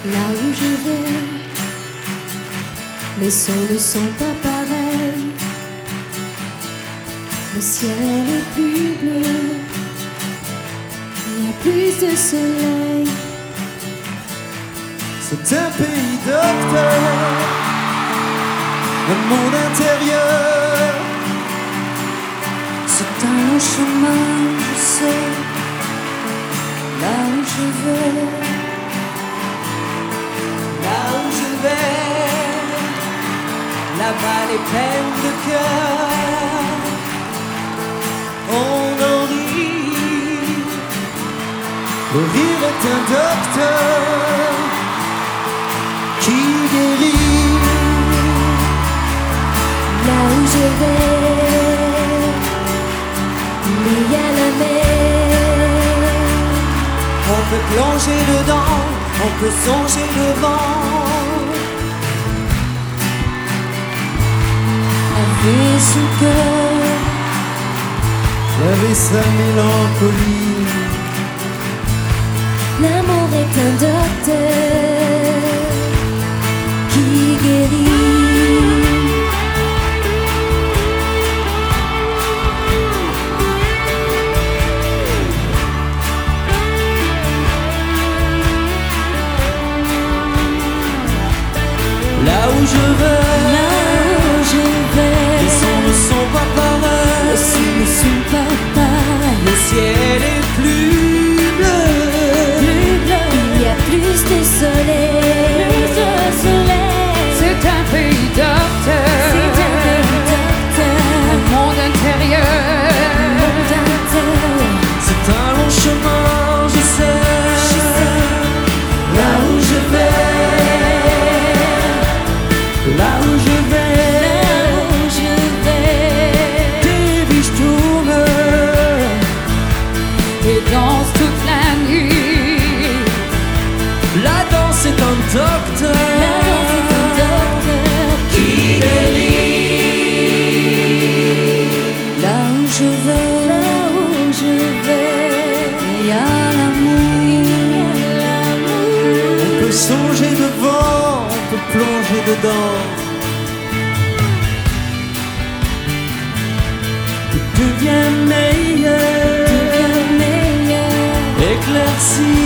Là où je vais, les sons ne sont pas pareils. Le ciel est plus bleu, il y a plus de soleil. C'est un pays docteur, un monde intérieur. C'est un long chemin, je sais, là où je vais. Là où je vais, là-bas les peines de cœur, on en rit. Le rire est un docteur qui guérit. Là où je vais, il y a la mer. On peut plonger dedans, on peut songer le vent. Laver son cœur, Laver sa mélancolie. l'amour est un docteur qui guérit. Là où je vais, Là où je vais, les sons ne sont pas pareils. les sons ne sont pas pareils. Le ciel est plus bleu. Plus bleu, il y a plus de soleil. Plus de soleil. C'est un pays docteur, C'est un pays docteur, un monde intérieur. monde intérieur. C'est un long chemin, je sais. Là où je vais, là où je vais, Là où je vais, des vies tournent Et danse toute la nuit. La danse est un docteur. la danse est un docteur qui guérit. Là où je vais, il y a l'amour. On peut songer devant, on peut plonger dedans. Tout devient meilleur, Devient meilleur, éclairci.